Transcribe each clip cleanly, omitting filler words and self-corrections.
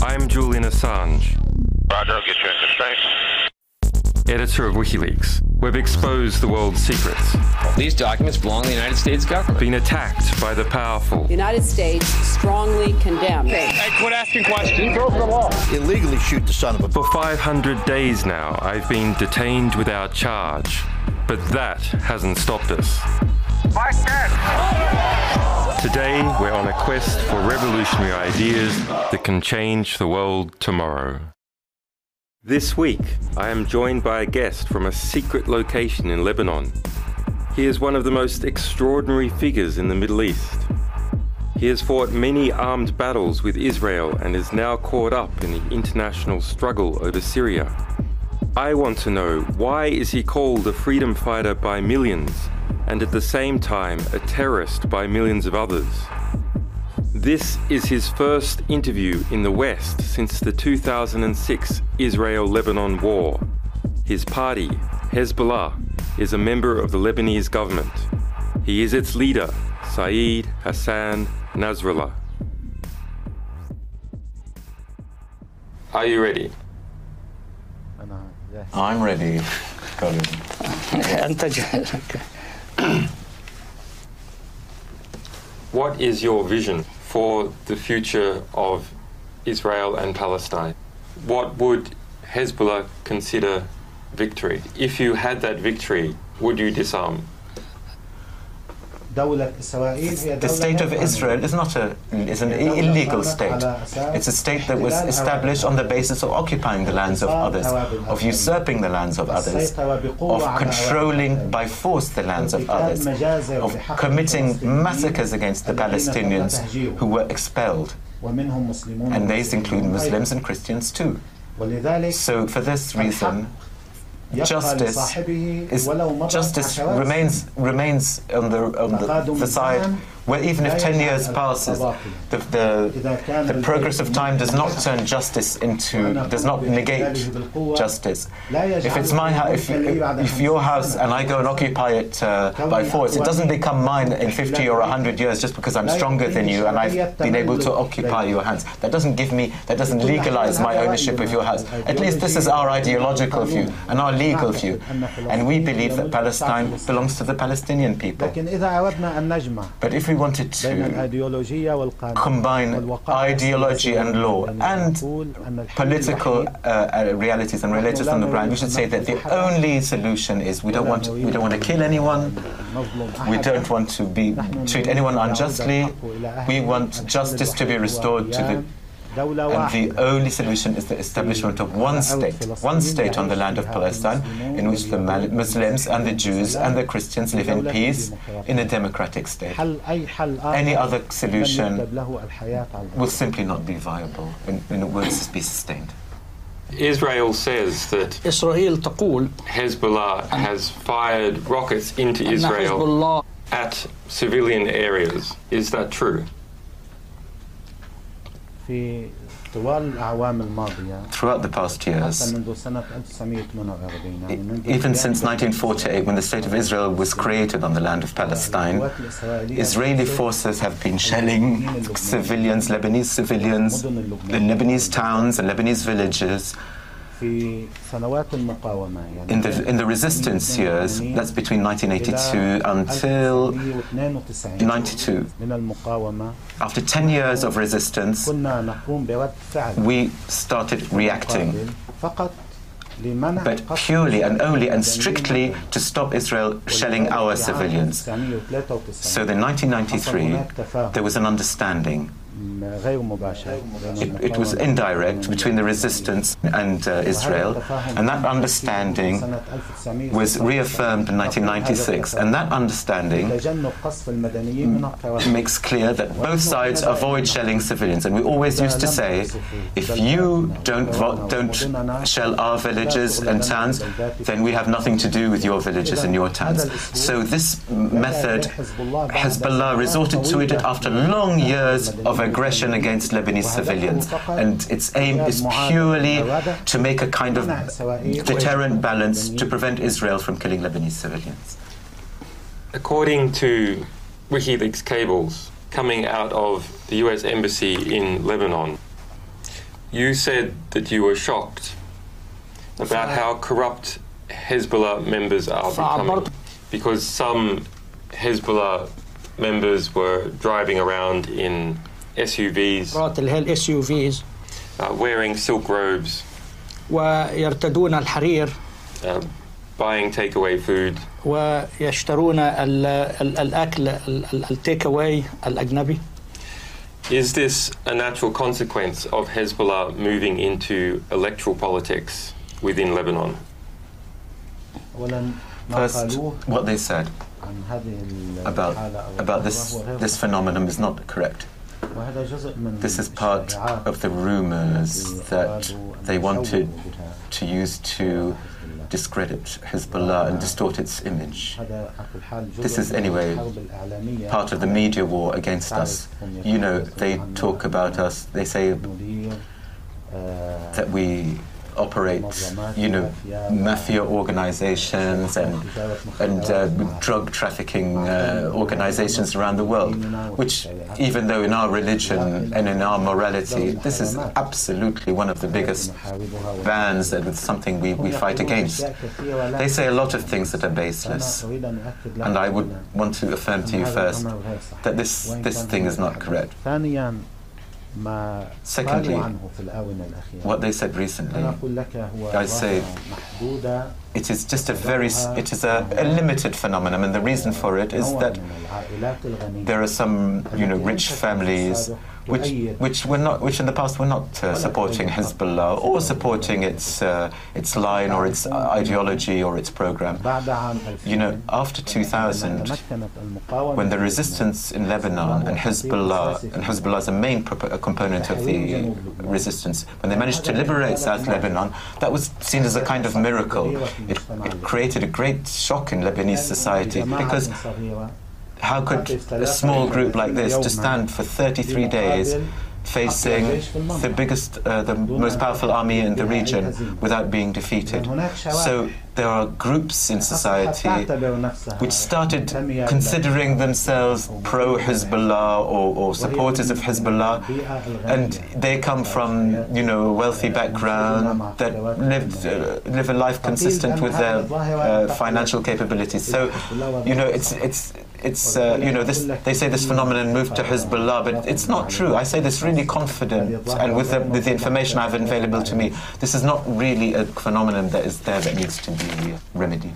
I'm Julian Assange. Roger, I'll get you into space. Editor of WikiLeaks. We've exposed the world's secrets. These documents belong to the United States government. Been attacked by the powerful. The United States strongly condemns. Hey, quit asking questions. He broke the law. Illegally shoot the son of a... For 500 days now, I've been detained without charge. But that hasn't stopped us. Today, we're on a quest for revolutionary ideas that can change the world tomorrow. This week, I am joined by a guest from a secret location in Lebanon. He is one of the most extraordinary figures in the Middle East. He has fought many armed battles with Israel and is now caught up in the international struggle over Syria. I want to know, why is he called a freedom fighter by millions and at the same time a terrorist by millions of others? This is his first interview in the West since the 2006 Israel-Lebanon war. His party, Hezbollah, is a member of the Lebanese government. He is its leader, Saeed Hassan Nasrallah. Are you ready? I'm ready. Colin. What is your vision for the future of Israel and Palestine? What would Hezbollah consider victory? If you had that victory, would you disarm? The state of Israel is an illegal state. It's a state that was established on the basis of occupying the lands of others, of usurping the lands of others, of controlling by force the lands of others, of committing massacres against the Palestinians who were expelled. And these include Muslims and Christians too. So for this reason, justice remains on the side where even if 10 years passes, the progress of time does not turn justice does not negate justice. If it's my house, if your house and I go and occupy it by force, it doesn't become mine in 50 or 100 years just because I'm stronger than you and I've been able to occupy your hands. That doesn't legalize my ownership of your house. At least this is our ideological view and our legal view. And we believe that Palestine belongs to the Palestinian people. But if we wanted to combine ideology and law and political realities and realities on the ground, we should say that the only solution is we don't want to kill anyone, we don't want to treat anyone unjustly, we want justice to be restored to the. And the only solution is the establishment of one state on the land of Palestine, in which the Muslims and the Jews and the Christians live in peace in a democratic state. Any other solution will simply not be viable and it won't be sustained. Israel says that Hezbollah has fired rockets into Israel at civilian areas. Is that true? Throughout the past years, even since 1948, when the State of Israel was created on the land of Palestine, Israeli forces have been shelling Lebanese civilians, the Lebanese towns and Lebanese villages. In the resistance years, that's between 1982 until 92. After 10 years of resistance, we started reacting, but purely and only and strictly to stop Israel shelling our civilians. So in 1993, there was an understanding. It was indirect between the resistance and Israel, and that understanding was reaffirmed in 1996, and that understanding makes clear that both sides avoid shelling civilians. And we always used to say, if you don't shell our villages and towns, then we have nothing to do with your villages and your towns. So this method, Hezbollah resorted to it after long years of aggression against Lebanese civilians, and its aim is purely to make a kind of deterrent balance to prevent Israel from killing Lebanese civilians. According to WikiLeaks cables coming out of the US Embassy in Lebanon, You said that you were shocked about how corrupt Hezbollah members are becoming, because some Hezbollah members were driving around in SUVs, wearing silk robes, ويرتدون الحرير, buying takeaway food, ويشترون الأكل التيك أواي الأجنبي. Is this a natural consequence of Hezbollah moving into electoral politics within Lebanon? First, what they said about this phenomenon is not correct. This is part of the rumors that they wanted to use to discredit Hezbollah and distort its image. This is anyway part of the media war against us. You know, they talk about us, they say that we operate, you know, mafia organizations and drug trafficking organizations around the world, which, even though in our religion and in our morality, this is absolutely one of the biggest bans and it's something we fight against. They say a lot of things that are baseless, and I would want to affirm to you first that this thing is not correct. Secondly, what they said recently, I say it is just a limited phenomenon, and the reason for it is that there are some, you know, rich families which in the past were not supporting Hezbollah or supporting its line or its ideology or its program. You know, after 2000, when the resistance in Lebanon and Hezbollah is a main component of the resistance, when they managed to liberate South Lebanon, that was seen as a kind of miracle. It created a great shock in Lebanese society, because how could a small group like this just stand for 33 days facing the biggest, the most powerful army in the region without being defeated? So there are groups in society which started considering themselves pro-Hezbollah or supporters of Hezbollah, and they come from, you know, a wealthy background that live a life consistent with their financial capabilities. So, you know, it's you know, they say this phenomenon moved to Hezbollah, but it's not true. I say this really confident, and with the information I have available to me, this is not really a phenomenon that is there that needs to be remedied.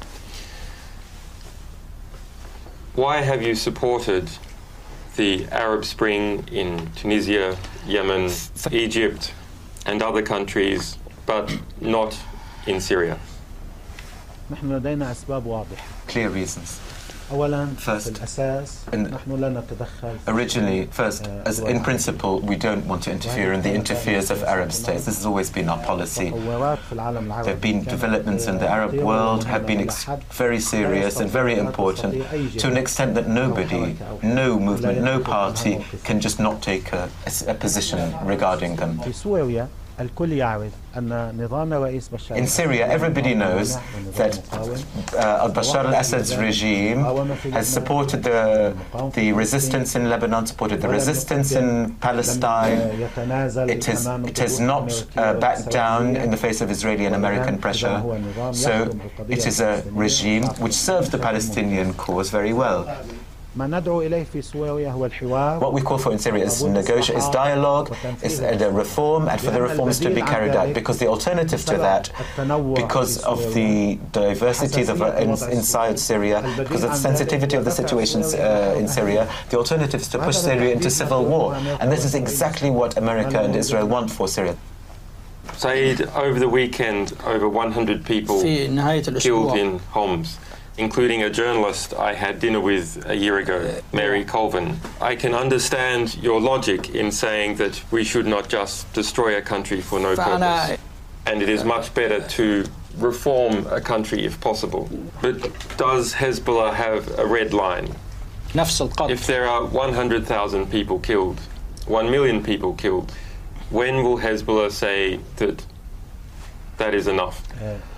Why have you supported the Arab Spring in Tunisia, Yemen, Egypt, and other countries, but not in Syria? Clear reasons. First, originally, as in principle, we don't want to interfere in the affairs of Arab states. This has always been our policy. There have been developments in the Arab world, have been very serious and very important, to an extent that nobody, no movement, no party can just not take a position regarding them. In Syria, everybody knows that Bashar al-Assad's regime has supported the resistance in Lebanon, supported the resistance in Palestine. It has not backed down in the face of Israeli and American pressure. So it is a regime which serves the Palestinian cause very well. What we call for in Syria is dialogue, is a reform, and for the reforms to be carried out, because the alternative to that, because of the diversity inside Syria, because of the sensitivity of the situations in Syria, the alternative is to push Syria into civil war, and this is exactly what America and Israel want for Syria. Saeed, over the weekend, over 100 people killed in Homs, including a journalist I had dinner with a year ago, Mary Colvin. I can understand your logic in saying that we should not just destroy a country for no purpose. And it is much better to reform a country if possible. But does Hezbollah have a red line? If there are 100,000 people killed, 1 million people killed, when will Hezbollah say that that is enough?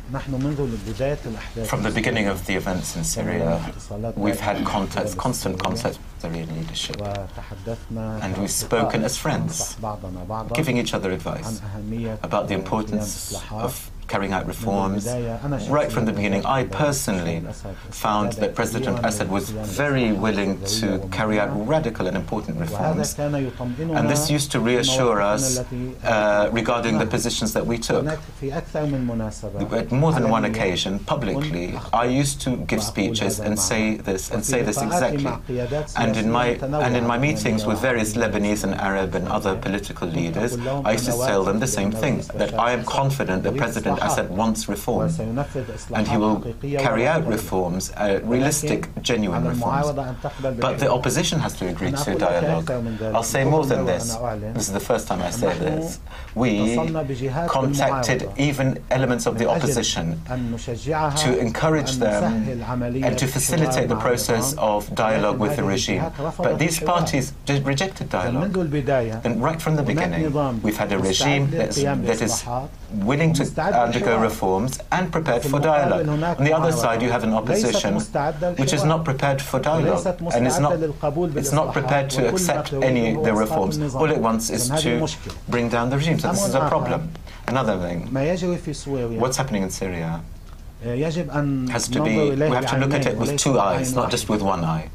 From the beginning of the events in Syria, we've had constant contacts with the Syrian leadership, and we've spoken as friends, giving each other advice about the importance of carrying out reforms. Right from the beginning, I personally found that President Assad was very willing to carry out radical and important reforms, and this used to reassure us regarding the positions that we took. At more than one occasion, publicly, I used to give speeches and say this exactly. And in my meetings with various Lebanese and Arab and other political leaders, I used to tell them the same thing, that I am confident that President Assad wants reform, and he will carry out reforms, realistic, genuine reforms. But the opposition has to agree to dialogue. I'll say more than this. This is the first time I say this. We contacted even elements of the opposition to encourage them and to facilitate the process of dialogue with the regime. But these parties rejected dialogue. And right from the beginning, we've had a regime that is willing to undergo reforms and prepared for dialogue. On the other side, you have an opposition which is not prepared for dialogue and it's not prepared to accept any of the reforms. All it wants is to bring down the regime. So this is a problem. Another thing, what's happening in Syria has to be, we have to look at it with two eyes, not just with one eye.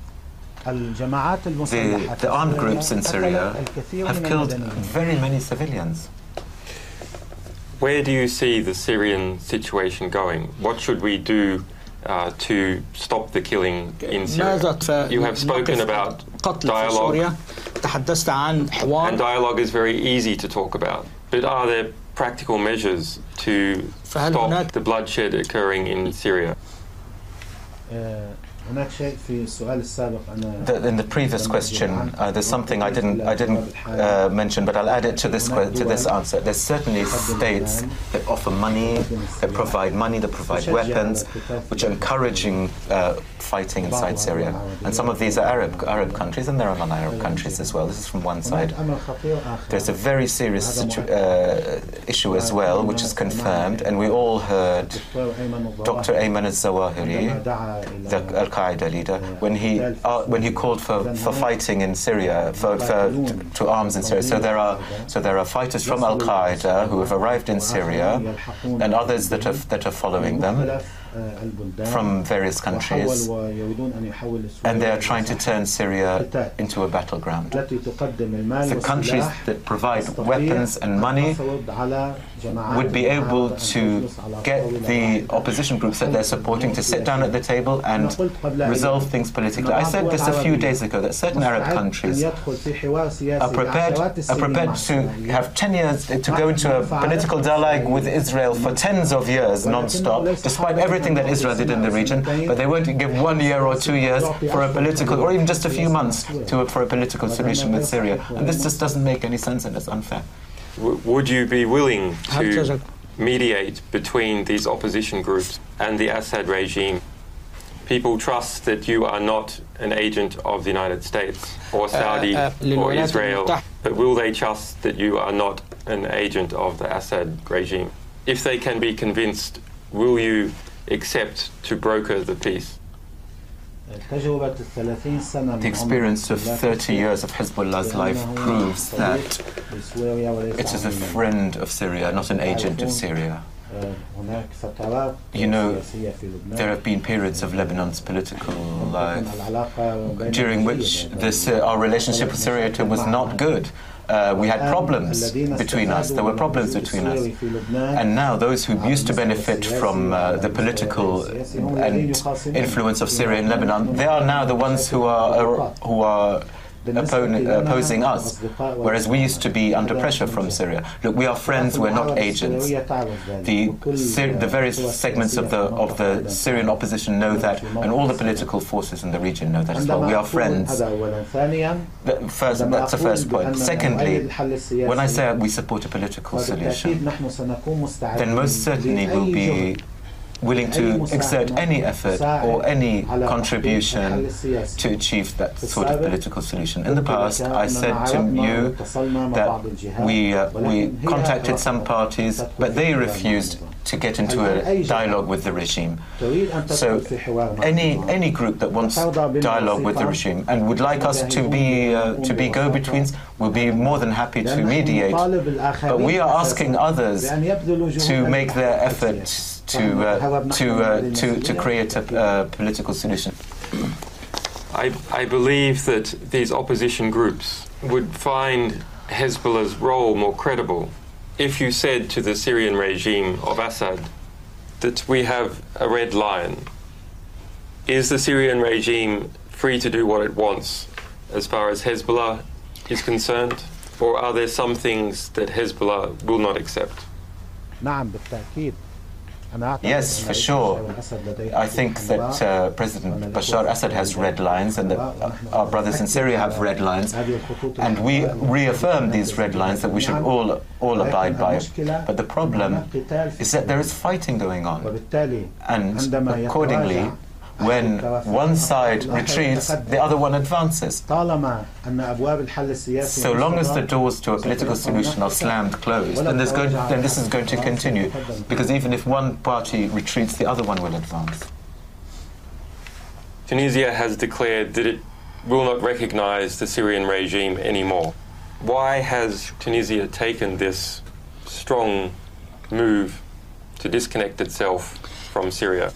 The armed groups in Syria have killed very many civilians. Where do you see the Syrian situation going? What should we do to stop the killing in Syria? You have spoken about dialogue, and dialogue is very easy to talk about. But are there practical measures to stop the bloodshed occurring in Syria? In the previous question, there's something I didn't mention, but I'll add it to this answer. There's certainly states that offer money, that provide weapons, which are encouraging fighting inside Syria. And some of these are Arab countries, and there are non-Arab countries as well. This is from one side. There's a very serious issue as well, which is confirmed, and we all heard Dr. Ayman al-Zawahiri, the Al-Qaeda leader, when he called for fighting in Syria, to arms in Syria. So there are fighters from Al-Qaeda who have arrived in Syria, and others that are following them from various countries, and they are trying to turn Syria into a battleground. The countries that provide weapons and money would be able to get the opposition groups that they're supporting to sit down at the table and resolve things politically. I said this a few days ago, that certain Arab countries are prepared to have 10 years to go into a political dialogue with Israel for tens of years non-stop, despite everything that Israel did in the region, but they won't give 1 year or 2 years for a political, or even just a few months for a political solution with Syria. And this just doesn't make any sense, and it's unfair. Would you be willing to mediate between these opposition groups and the Assad regime? People trust that you are not an agent of the United States or Saudi or Israel, but will they trust that you are not an agent of the Assad regime? If they can be convinced, will you accept to broker the peace? The experience of 30 years of Hezbollah's life proves that it is a friend of Syria, not an agent of Syria. You know, there have been periods of Lebanon's political life during which our relationship with Syria was not good. We had problems between us. There were problems between us. And now those who used to benefit from the political and influence of Syria in Lebanon, they are now the ones who are opposing us, whereas we used to be under pressure from Syria. Look, we are friends, we're not agents. The various segments of the Syrian opposition know that, and all the political forces in the region know that as well. We are friends. That's the first point. Secondly, when I say we support a political solution, then most certainly we'll be willing to exert any effort or any contribution to achieve that sort of political solution. In the past, I said to you that we contacted some parties, but they refused to get into a dialogue with the regime. So any group that wants dialogue with the regime and would like us to be go-betweens, will be more than happy to mediate. But we are asking others to make their efforts to create a political solution. I believe that these opposition groups would find Hezbollah's role more credible if you said to the Syrian regime of Assad that we have a red line. Is the Syrian regime free to do what it wants as far as Hezbollah is concerned? Or are there some things that Hezbollah will not accept? Yes, for sure. I think that President Bashar Assad has red lines and that our brothers in Syria have red lines, and we reaffirm these red lines that we should all abide by. But the problem is that there is fighting going on, and accordingly, when one side retreats, the other one advances. So long as the doors to a political solution are slammed closed, then this is going to continue, because even if one party retreats, the other one will advance. Tunisia has declared that it will not recognize the Syrian regime anymore. Why has Tunisia taken this strong move to disconnect itself from Syria?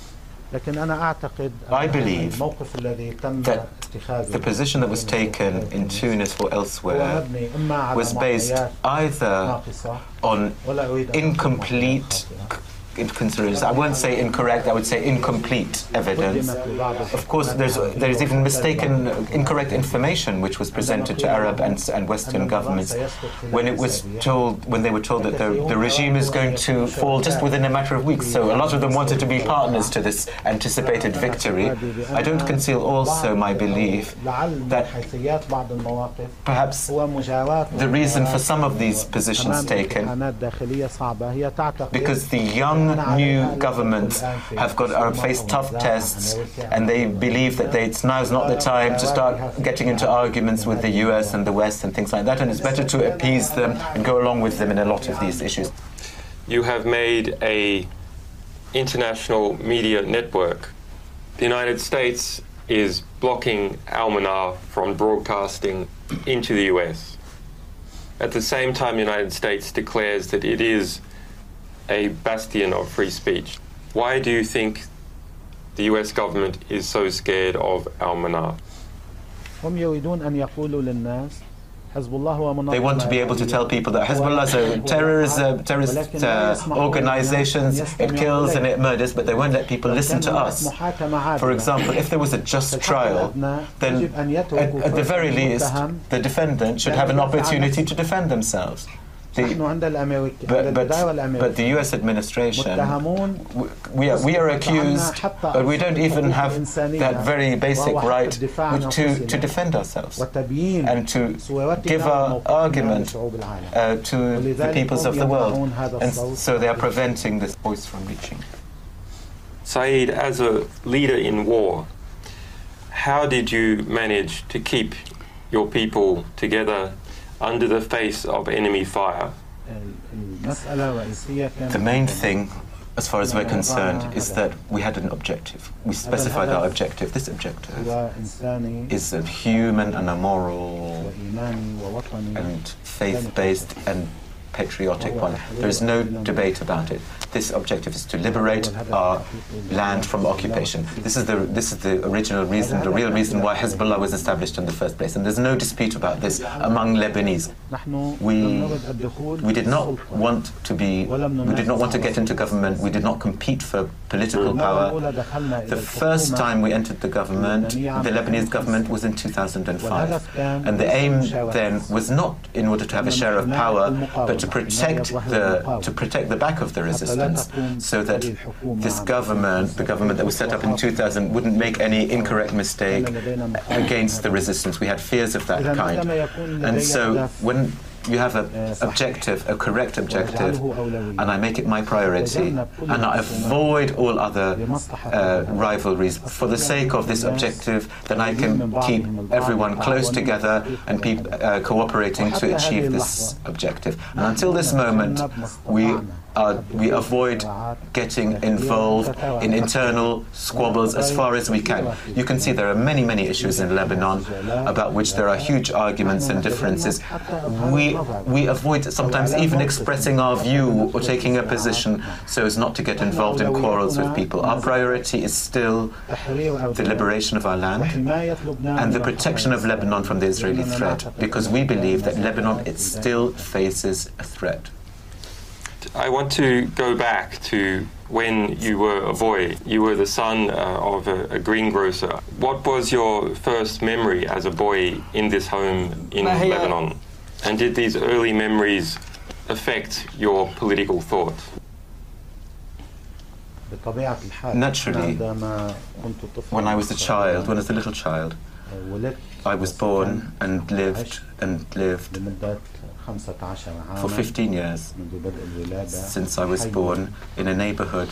I believe that the position that was taken in Tunis or elsewhere was based either on incomplete considerations. I won't say incorrect, I would say incomplete evidence. Of course, there's even mistaken, incorrect information which was presented to Arab and Western governments when they were told that the regime is going to fall just within a matter of weeks. So a lot of them wanted to be partners to this anticipated victory. I don't conceal also my belief that perhaps the reason for some of these positions taken, because the young new governments are faced tough tests, and they believe that now is not the time to start getting into arguments with the US and the West and things like that, and it's better to appease them and go along with them in a lot of these issues. You have made an international media network. The United States is blocking Al-Manar from broadcasting into the US. At the same time, the United States declares that it is a bastion of free speech. Why do you think the US government is so scared of Al-Manar? They want to be able to tell people that Hezbollah is a terrorist organization, it kills and it murders, but they won't let people listen to us. For example, if there was a just trial, then at the very least, the defendant should have an opportunity to defend themselves. But the US administration, we are accused, but we don't even have that very basic right to defend ourselves and to give our argument to the peoples of the world. And so they are preventing this voice from reaching. Saeed, as a leader in war, how did you manage to keep your people together under the face of enemy fire? The main thing, as far as we're concerned, is that we had an objective. We specified our objective. This objective is a human and a moral and faith-based and patriotic one. There is no debate about it. This objective is to liberate our land from occupation. This is the original reason, the real reason why Hezbollah was established in the first place. And there's no dispute about this among Lebanese. We did not want to get into government. We did not compete for political power. The first time we entered the government, the Lebanese government, was in 2005. And the aim then was not in order to have a share of power, but to protect the back of the resistance, so that this government, the government that was set up in 2000, wouldn't make any incorrect mistake against the resistance. We had fears of that kind. And so when you have an objective, a correct objective, and I make it my priority, and I avoid all other rivalries. For the sake of this objective, then I can keep everyone close together and cooperating to achieve this objective. And until this moment, we avoid getting involved in internal squabbles as far as we can. You can see there are many, many issues in Lebanon about which there are huge arguments and differences. We avoid sometimes even expressing our view or taking a position so as not to get involved in quarrels with people. Our priority is still the liberation of our land and the protection of Lebanon from the Israeli threat, because we believe that Lebanon, it still faces a threat. I want to go back to when you were a boy. You were the son of a greengrocer. What was your first memory as a boy in this home in Lebanon? And did these early memories affect your political thought? Naturally, when I was a little child, I was born and lived for 15 years since I was born in a neighborhood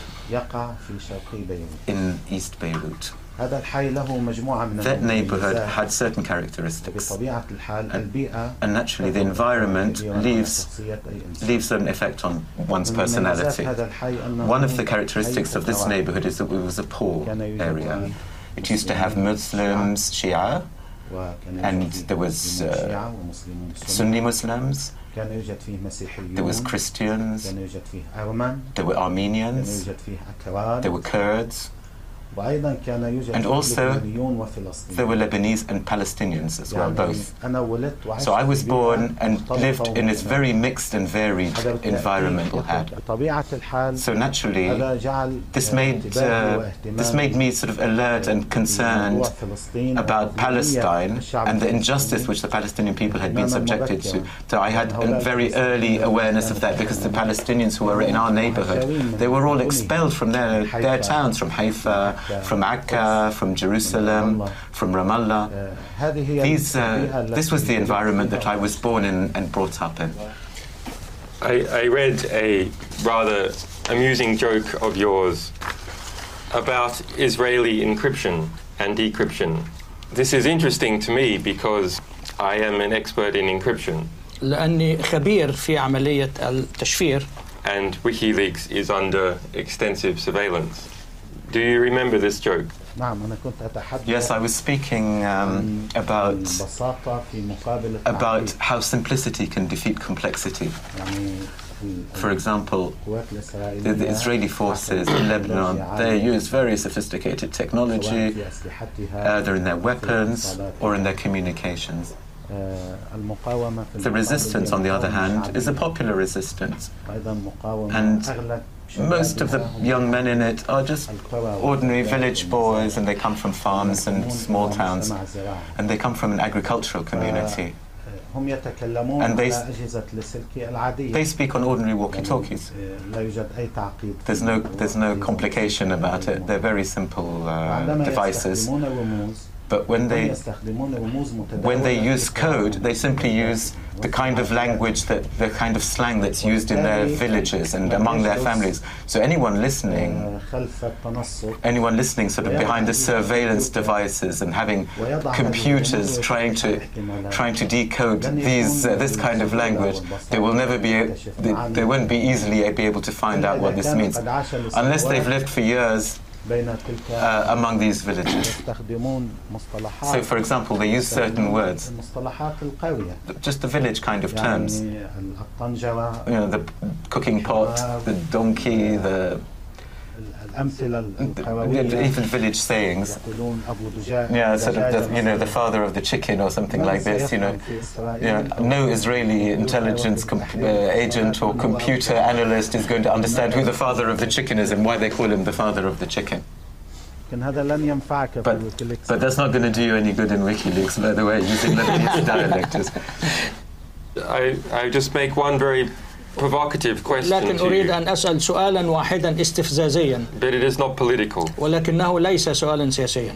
in East Beirut. That neighborhood had certain characteristics, and naturally the environment leaves an effect on one's personality. One of the characteristics of this neighborhood is that it was a poor area. It used to have Muslims, Shia, and there was Sunni Muslims, there was Christians, there were Armenians, there were Kurds, and also there were Lebanese and Palestinians as well, both. So I was born and lived in this very mixed and varied environment. So naturally, this made me sort of alert and concerned about Palestine and the injustice which the Palestinian people had been subjected to. So I had a very early awareness of that, because the Palestinians who were in our neighborhood, they were all expelled from their towns, from Haifa, from Akka, from Jerusalem, from Ramallah. This was the environment that I was born in and brought up in. I read a rather amusing joke of yours about Israeli encryption and decryption. This is interesting to me because I am an expert in encryption. لأني خبير في عملية التشفير. And WikiLeaks is under extensive surveillance. Do you remember this joke? Yes, I was speaking about how simplicity can defeat complexity. For example, the Israeli forces in Lebanon, they use very sophisticated technology, either in their weapons or in their communications. The resistance, on the other hand, is a popular resistance. And most of the young men in it are just ordinary village boys, and they come from farms and small towns, and they come from an agricultural community. And they speak on ordinary walkie-talkies. There's no complication about it. They're very simple devices. But when they use code, they simply use the kind of language, the kind of slang that's used in their villages and among their families. So anyone listening sort of behind the surveillance devices and having computers trying to decode this kind of language, they won't be easily be able to find out what this means unless they've lived for years among these villages. So, for example, they use certain words, just the village kind of terms. The cooking pot, the donkey, even village sayings. Yeah, sort of the father of the chicken or something like this. No Israeli intelligence agent or computer analyst is going to understand who the father of the chicken is and why they call him the father of the chicken. But that's not going to do you any good in WikiLeaks, by the way, using Lebanese dialect. I just make one very provocative question لكن أريد أن أسأل سؤالا واحدا استفزازيا. But it is not political. ولكنه ليس سؤالا سياسيا.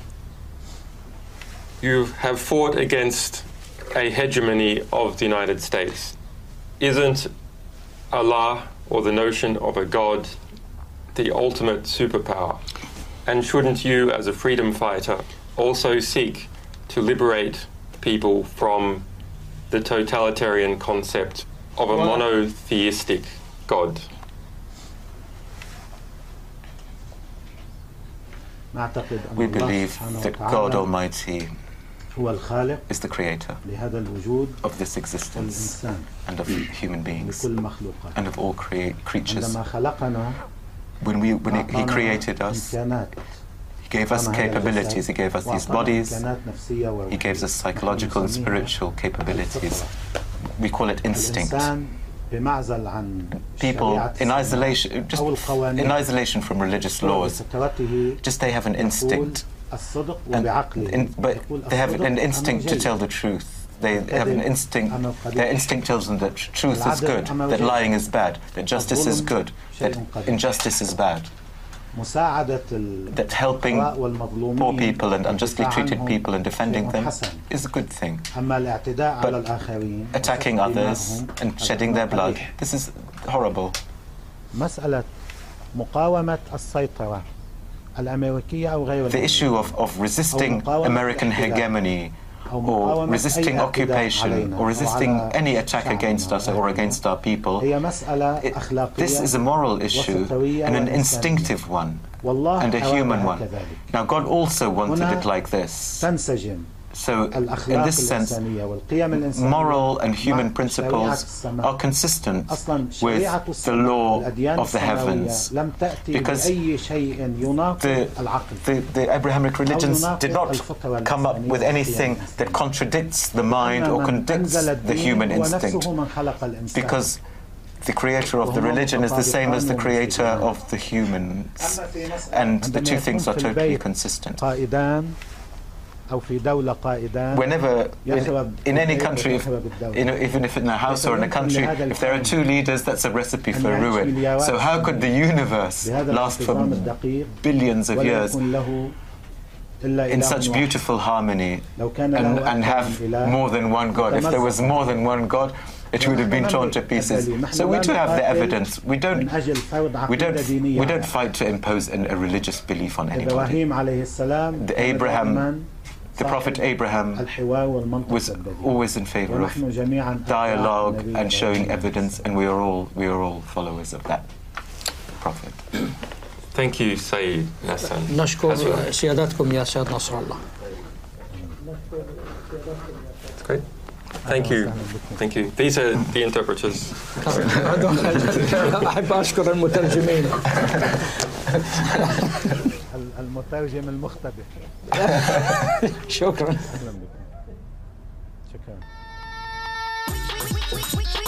You have fought against a hegemony of the United States. isn't Allah or the notion of a God the ultimate superpower? And shouldn't you, as a freedom fighter, also seek to liberate people from the totalitarian concept of a monotheistic God? We believe that God Almighty is the creator of this existence and of human beings and of all creatures. When He created us, He gave us capabilities. He gave us these bodies. He gave us psychological and spiritual capabilities. We call it instinct. People in isolation, in isolation from religious laws, just they have an instinct, but they have an instinct to tell the truth. They have an instinct. Their instinct tells them that truth is good, that lying is bad, that justice is good, that injustice is bad. That helping poor people and unjustly treated people and defending them is a good thing. But attacking others and shedding their blood, this is horrible. The issue of resisting American hegemony, or resisting occupation, or resisting any attack against us or against our people, this is a moral issue and an instinctive one and a human one. Now God also wanted it like this. So in this sense, moral and human principles are consistent with the law of the heavens, because the Abrahamic religions did not come up with anything that contradicts the mind or contradicts the human instinct, because the creator of the religion is the same as the creator of the humans, and the two things are totally consistent. Whenever, in any country, even if in a house or in a country, if there are two leaders, that's a recipe for ruin. So how could the universe last for billions of years in such beautiful harmony and have more than one God? If there was more than one God, it would have been torn to pieces. So we do have the evidence. We don't fight to impose a religious belief on anybody. The Prophet Abraham was always in favor of dialogue and showing evidence, and we are all followers of that Prophet. Thank you, Sayyid Nassan. نشكر سيادتكم يا سيد نصر الله. That's great. Thank you. Thank you. These are the interpreters. أحب أشكر المترجمين. المترجم المختبئ. شكرا. شكرا.